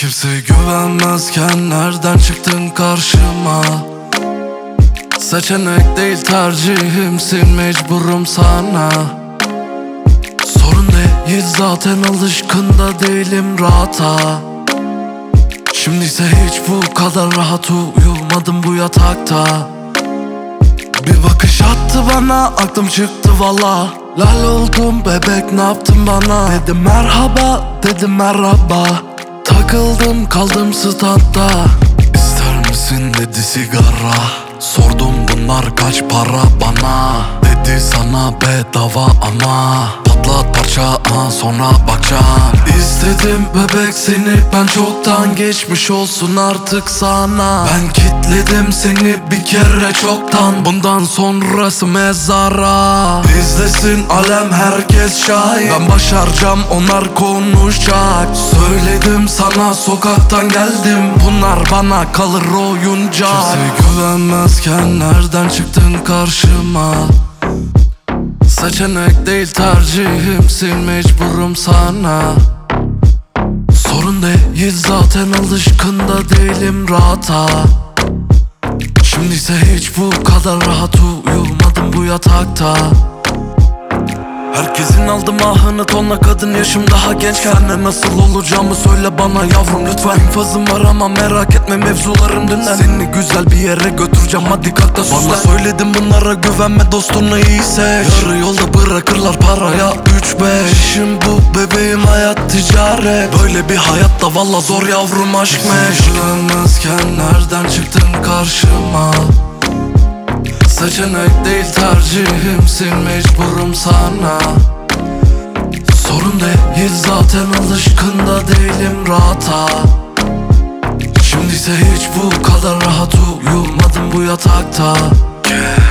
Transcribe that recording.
Kimseye güvenmezken nereden çıktın karşıma? Seçenek değil tercihimsin, mecburum sana. Sorun değil zaten, alışkın da değilim rahata. Şimdiyse hiç bu kadar rahat uyumadım bu yatakta. Bir bakış attı bana, aklım çıktı valla. Lal oldum bebek, ne yaptın bana? Dedim merhaba, dedim merhaba. Takıldım kaldım standta. İster misin dedi sigara. Sordum bunlar kaç para bana. Dedi sana bedava ama patlat parça, sonra bakacağım. İstedim bebek seni ben, çoktan geçmiş olsun artık sana. Ben kitledim seni bir kere çoktan, bundan sonrası mezara. İzlesin alem, herkes şahit. Ben başaracağım, onlar konuşacak. Söyledim sana sokaktan geldim, bunlar bana kalır oyuncak. Kimseye güvenmezken nereden çıktın karşıma? Seçenek değil tercihimsin, mecburum sana. Sorun değil zaten, alışkın da değilim rahata. Şimdiyse hiç bu kadar rahat uyumadım bu yatakta. Herkesin aldım ahını, tonla kadın, yaşım daha gençken. Ne nasıl olacağımı söyle bana yavrum lütfen. İnfazım var ama merak etme, mevzularım dünden. Seni güzel bir yere götüreceğim, hadi kalk da süslen. Bana söyledim bunlara güvenme, dostunu iyi seç. Yarı yolda bırakırlar paraya 3-5. İşim bu bebeğim, hayat ticaret. Böyle bir hayatta valla zor yavrum, aşk meşk. Güvenmezken nereden çıktın karşıma? Seçenek değil tercihimsin, mecburum sana. Sorun değil zaten, alışkın da değilim rahata. Şimdiyse hiç bu kadar rahat uyumadım bu yatakta.